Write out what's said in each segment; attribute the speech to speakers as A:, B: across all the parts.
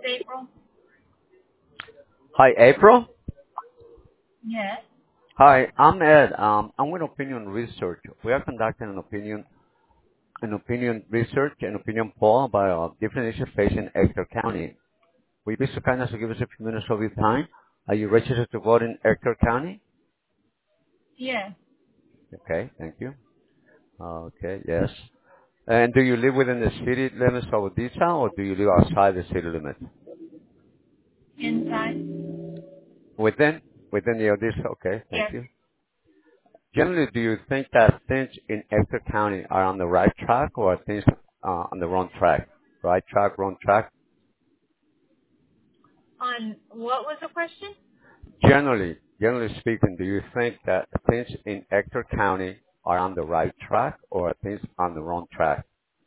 A: April?
B: Hi, April.
A: Yes.
B: Hi, I'm Ed. I'm with Opinion Research. We are conducting an opinion research, an opinion poll about different issues facing Ector County. Will you be so kind as to give us a few minutes of your time? Are you registered to vote in Ector County?
A: Yes.
B: Okay, thank you. Okay, yes. And do you live within the city limits of Odessa, or do you live outside the city limits?
A: Inside?
B: Within? Within the Odessa? Okay, thank
A: Yes.
B: you. Generally, do you think that things in Ector County are on the right track or are things on the wrong track? Right track, wrong track?
A: On what was the question?
B: Generally speaking, do you think that things in Ector County are on the right track or are things on the wrong track?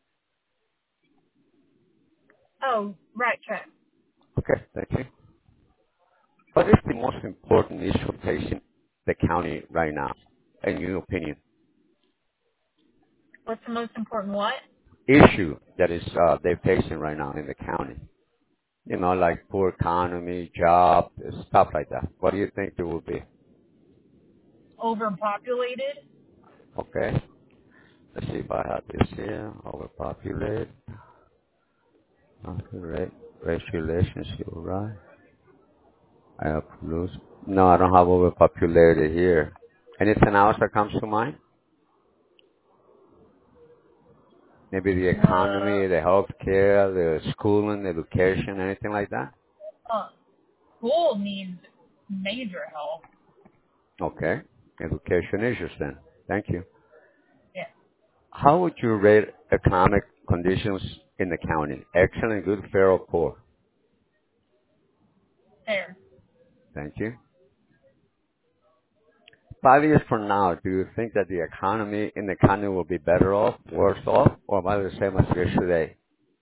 A: Oh, right track.
B: Okay, thank you. What is the most important issue facing the county right now, in your opinion?
A: What's the most important what?
B: Issue that is they're facing right now in the county? You know, like poor economy, job, stuff like that. What do you think it will be?
A: Overpopulated?
B: Okay. Let's see if I have this here. Overpopulated. Race relationship, right? I have lose. No, I don't have overpopulated here. Anything else that comes to mind? Maybe the
A: Uh,
B: economy, the healthcare, the schooling, education, anything like that?
A: School needs major help.
B: Okay. Education issues then. Thank you.
A: Yeah.
B: How would you rate economic conditions in the county? Excellent, good, fair, or poor?
A: There.
B: Thank you. 5 years from now, do you think that the economy in the county will be better off, worse off, or about the same as it is today?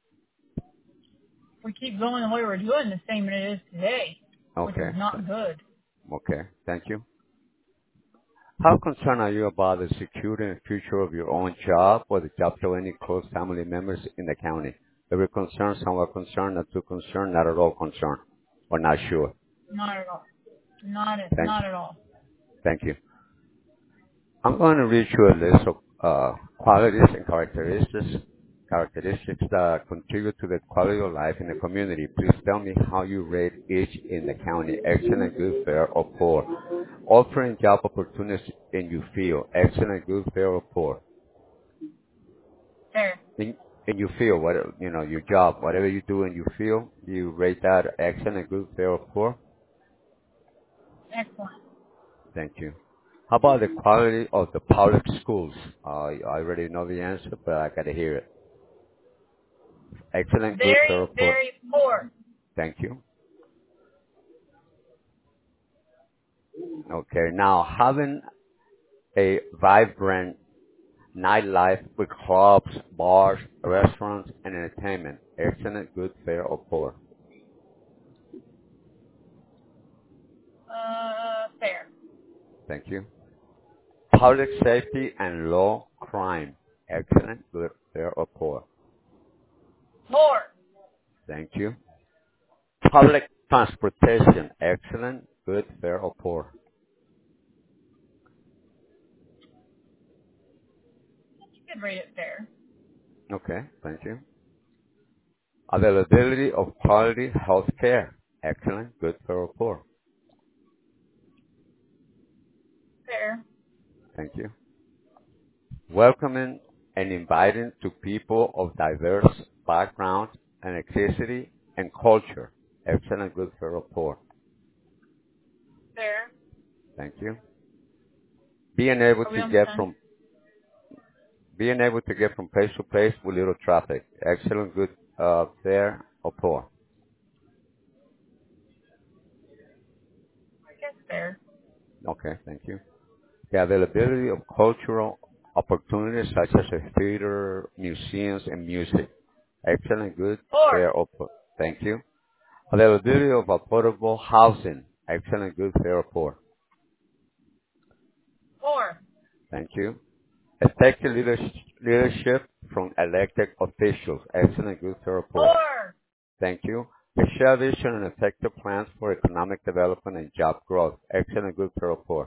A: We keep going the way we're doing the same as it is today, which is
B: Okay.
A: not good.
B: Okay. Thank you. How concerned are you about the security and future of your own job or the jobs of any close family members in the county? Very concerned, somewhat concerned, not too concerned, not at all concerned, or not sure?
A: Not at all. Not
B: Thank
A: not
B: you.
A: at all.
B: Thank you. I'm going to read you a list of qualities and characteristics that contribute to the quality of life in the community. Please tell me how you rate each in the county. Excellent, good, fair, or poor. Offering job opportunities in you feel. Excellent, good, fair, or poor.
A: There.
B: In you feel, what you know, your job, whatever you do and you feel, you rate that excellent, good, fair, or poor.
A: Excellent.
B: Thank you. How about the quality of the public schools? I already know the answer, but I gotta hear it. Excellent, good, fair,
A: Very,
B: or poor.
A: very poor.
B: Thank you. Okay, now having a vibrant nightlife with clubs, bars, restaurants, and entertainment. Excellent, good, fair, or poor.
A: Fair.
B: Thank you. Public safety and low crime. Excellent, good, fair, or poor.
A: Poor.
B: Thank you. Public transportation. Excellent, good, fair, or poor.
A: You could rate it fair.
B: Okay, thank you. Availability of quality health care. Excellent, good, fair, or poor.
A: Fair.
B: Thank you. Welcoming and inviting to people of diverse backgrounds and ethnicity and culture. Excellent, good, fair, or poor.
A: Fair.
B: Thank you. Being able
A: Are we
B: to
A: almost
B: get
A: done?
B: from place to place with little traffic. Excellent, good, fair, or poor.
A: I guess fair.
B: Okay, thank you. The availability of cultural opportunities such as a theater, museums, and music. Excellent, good,
A: Poor.
B: fair, or poor. Thank you. Availability of affordable housing. Excellent, good, fair, or poor.
A: Poor.
B: Thank you. Effective leadership from elected officials. Excellent, good, fair, or poor.
A: Poor.
B: Thank you. They share vision and effective plans for economic development and job growth. Excellent, good, thorough, poor.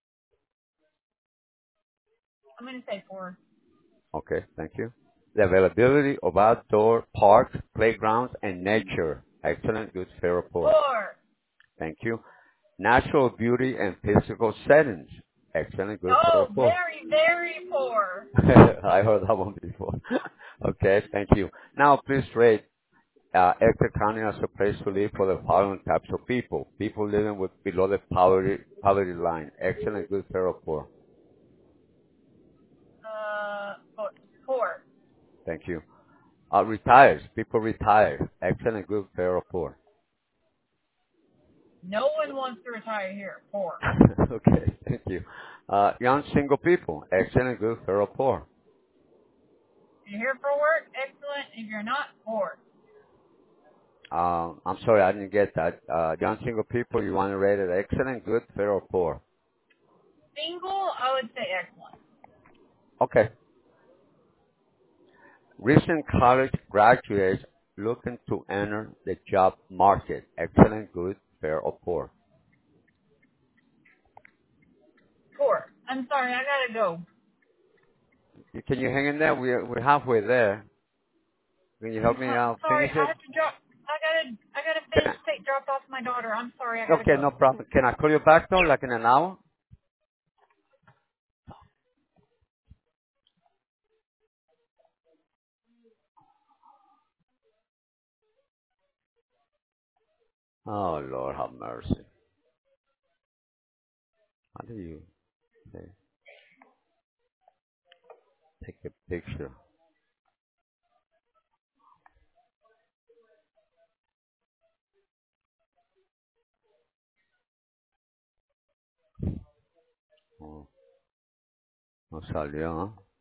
A: I'm going to say 4.
B: Okay, thank you. The availability of outdoor parks, playgrounds, and nature. Excellent, good, fair, or poor.
A: 4.
B: Thank you. Natural beauty and physical settings. Excellent, good, fair, or
A: Oh,
B: poor.
A: very, very poor.
B: I heard that one before. Okay, thank you. Now, please rate Ector County as a place to live for the following types of people. People living with below the poverty line. Excellent, good, fair, or poor.
A: 4. 4.
B: Thank you. Retires. People retired. Excellent, good, fair, or poor.
A: No one wants to retire here. 4.
B: Okay, thank you. Young single people. Excellent, good, fair, or poor.
A: If you're here for work, excellent. If you're not, 4.
B: I'm sorry, I didn't get that. Young single people, you want to rate it excellent, good, fair, or poor?
A: Single, I would say excellent.
B: Okay. Recent college graduates looking to enter the job market. Excellent, good, fair, or poor?
A: 4. I'm sorry, I gotta go.
B: Can you hang in there? We're halfway there. Can you help me out
A: Sorry,
B: finish
A: I
B: it?
A: have to drop. I gotta
B: Can
A: finish drop off my daughter. I'm sorry, I gotta
B: okay,
A: go.
B: no problem. Can I call you back though, like in an hour? Oh, Lord, have mercy. How do you say, take a picture? Oh, no salió, ¿eh?